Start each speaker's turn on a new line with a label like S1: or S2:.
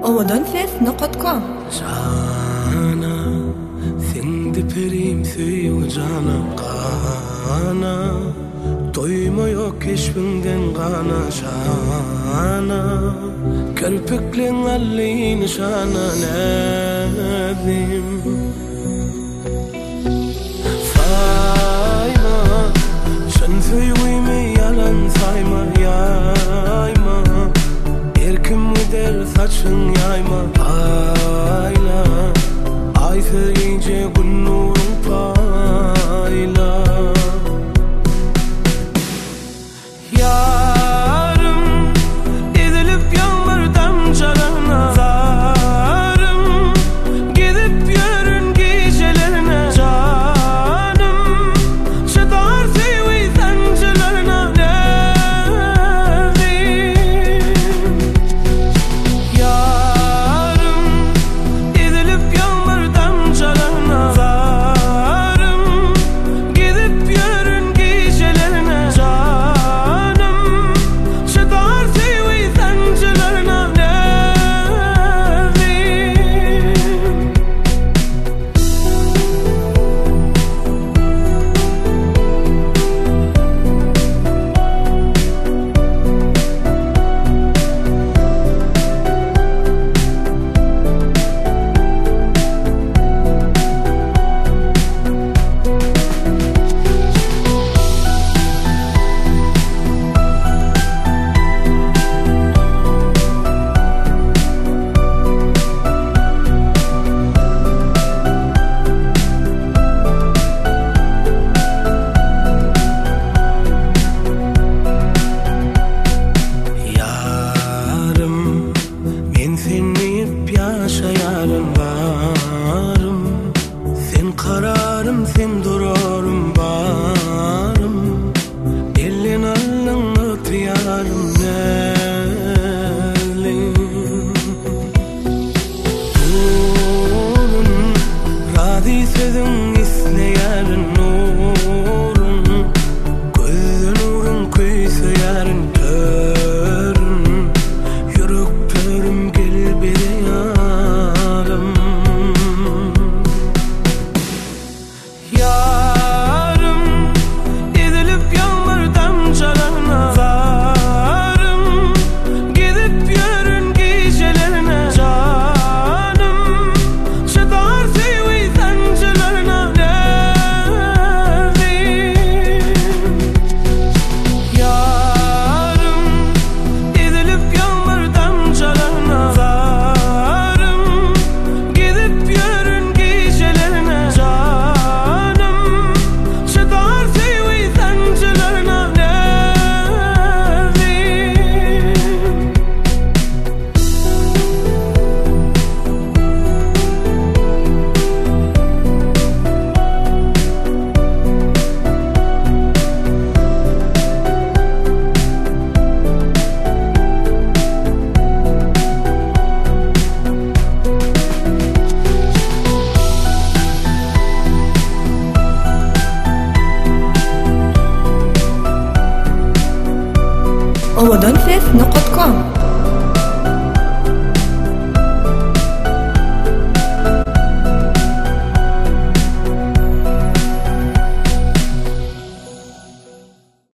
S1: ovadanses.com
S2: Jana, sendi perim söyu cana kana, doyma yok keşfinden kana şana, kirpiklen allin şana nedim. Sayma, sen söyüme yalan sayma yayma, erkim gider saçın yayma ayla, ay söyleyince gün nurun payla. Yarım edilip yağmur damcalarına, zarım gidip yürün gecelerine, canım çıtar sevi sancılarına nedim. Yarım edilip yağmur damcalarına, zarım gidip yürün gecelerine, canım çıtar sevi sancılarına nedim. Yarım, men seni yaşayarım varım, sen kararım, sen durarım varım, elin alın ötüyarım nelin. Nurun, radi sözün isleyerin nurun, gözün nurun kuysu yarın törün, yürük törüm gel beri yarım. Yarım edilip yağmur damcalarına, zarım gidip yürün gecelerine, canım çıtar sevi sancılarına nedim. Yarım edilip yağmur damcalarına, zarım gidip yürün gecelerine, canım çıtar sevi sancılarına nedim.
S1: ovadanses.com